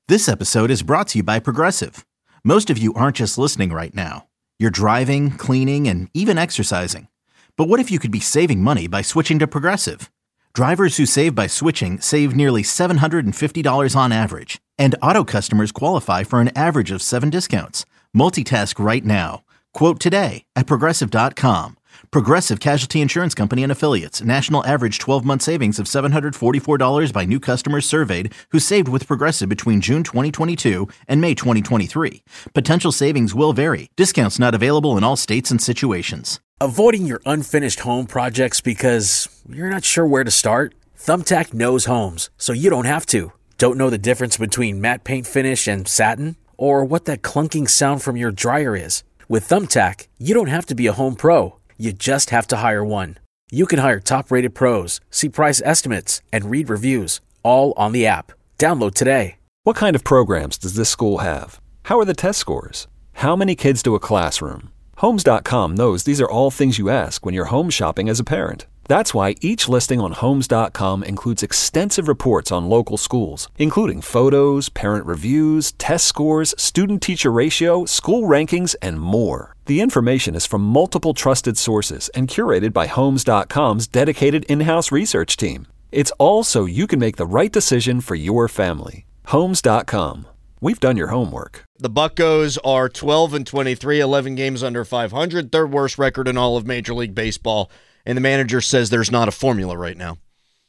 This episode is brought to you by Progressive. Most of you aren't just listening right now. You're driving, cleaning, and even exercising. But what if you could be saving money by switching to Progressive? Drivers who save by switching save nearly $750 on average. And auto customers qualify for an average of 7 discounts. Multitask right now. Quote today at Progressive.com. Progressive Casualty Insurance Company and Affiliates. National average 12-month savings of $744 by new customers surveyed who saved with Progressive between June 2022 and May 2023. Potential savings will vary. Discounts not available in all states and situations. Avoiding your unfinished home projects because you're not sure where to start? Thumbtack knows homes, so you don't have to. Don't know the difference between matte paint finish and satin? Or what that clunking sound from your dryer is? With Thumbtack, you don't have to be a home pro. You just have to hire one. You can hire top-rated pros, see price estimates, and read reviews, all on the app. Download today. What kind of programs does this school have? How are the test scores? How many kids to a classroom? Homes.com knows these are all things you ask when you're home shopping as a parent. That's why each listing on Homes.com includes extensive reports on local schools, including photos, parent reviews, test scores, student-teacher ratio, school rankings, and more. The information is from multiple trusted sources and curated by Homes.com's dedicated in-house research team. It's all so you can make the right decision for your family. Homes.com. We've done your homework. The Buccos are 12-23, 11 games under 500, third worst record in all of Major League Baseball. And the manager says there's not a formula right now.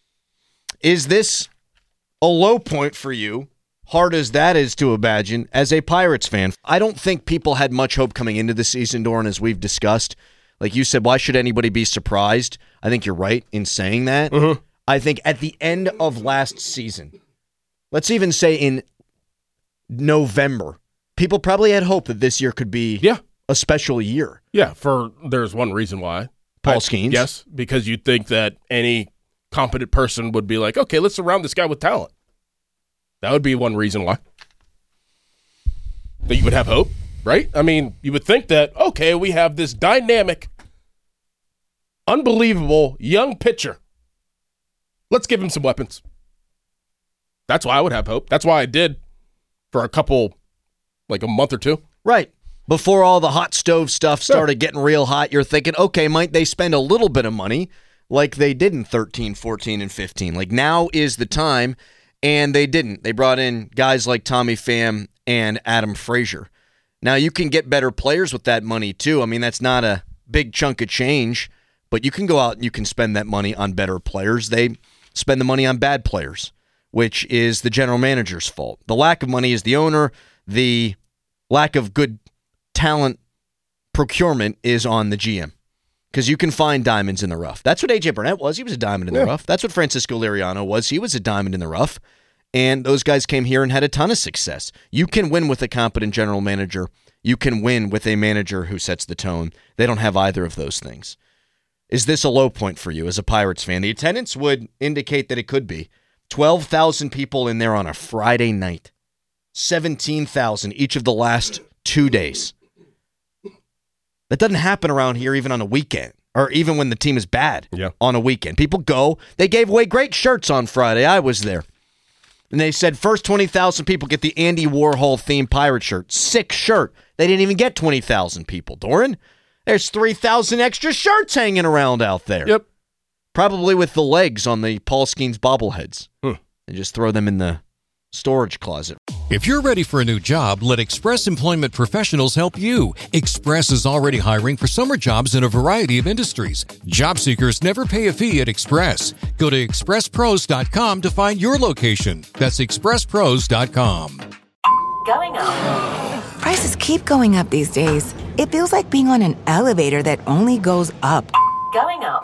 Is this a low point for you, hard as that is to imagine, as a Pirates fan? I don't think people had much hope coming into the season, Doran, as we've discussed. Like you said, why should anybody be surprised? I think you're right in saying that. Mm-hmm. I think at the end of last season, let's even say in November, people probably had hope that this year could be a special year. Yeah, there's one reason why. Paul Skeens? Yes, because you'd think that any competent person would be like, okay, let's surround this guy with talent. That would be one reason why. That you would have hope, right? I mean, you would think that, okay, we have this dynamic, unbelievable young pitcher. Let's give him some weapons. That's why I would have hope. That's why I did for a month or two. Right. Before all the hot stove stuff started getting real hot, you're thinking, okay, might they spend a little bit of money like they did in 13, 14, and 15? Like, now is the time, and they didn't. They brought in guys like Tommy Pham and Adam Frazier. Now, you can get better players with that money, too. I mean, that's not a big chunk of change, but you can go out and you can spend that money on better players. They spend the money on bad players, which is the general manager's fault. The lack of money is the owner. The lack of good talent procurement is on the GM, because you can find diamonds in the rough. That's what A.J. Burnett was. He was a diamond in the rough. That's what Francisco Liriano was. He was a diamond in the rough, and those guys came here and had a ton of success. You can win with a competent general manager. You can win with a manager who sets the tone. They don't have either of those things. Is this a low point for you as a Pirates fan? The attendance would indicate that it could be. 12,000 people in there on a Friday night. 17,000 each of the last 2 days. That doesn't happen around here even on a weekend, or even when the team is bad on a weekend. People go. They gave away great shirts on Friday. I was there. And they said first 20,000 people get the Andy Warhol-themed pirate shirt. Sick shirt. They didn't even get 20,000 people, Doran. There's 3,000 extra shirts hanging around out there. Yep. Probably with the legs on the Paul Skeens bobbleheads. They just throw them in the storage closet. If you're ready for a new job, let Express Employment Professionals help you. Express is already hiring for summer jobs in a variety of industries. Job seekers never pay a fee at Express. Go to expresspros.com to find your location. That's expresspros.com. Going up. Prices keep going up these days. It feels like being on an elevator that only goes up. Going up.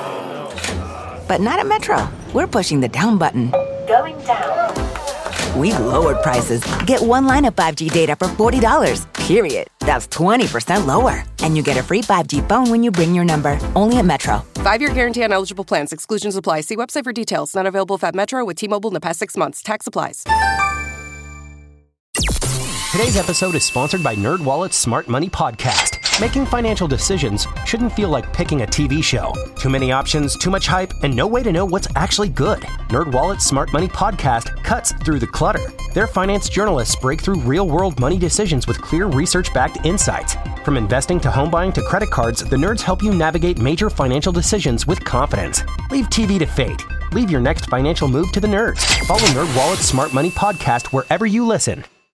But not at Metro. We're pushing the down button. Going down. We've lowered prices. Get one line of 5G data for $40, period. That's 20% lower. And you get a free 5G phone when you bring your number. Only at Metro. 5-year guarantee on eligible plans. Exclusions apply. See website for details. Not available at Metro with T-Mobile in the past 6 months. Tax applies. Today's episode is sponsored by NerdWallet's Smart Money Podcast. Making financial decisions shouldn't feel like picking a TV show. Too many options, too much hype, and no way to know what's actually good. NerdWallet's Smart Money Podcast cuts through the clutter. Their finance journalists break through real-world money decisions with clear research-backed insights. From investing to home buying to credit cards, the nerds help you navigate major financial decisions with confidence. Leave TV to fate. Leave your next financial move to the nerds. Follow NerdWallet's Smart Money Podcast wherever you listen.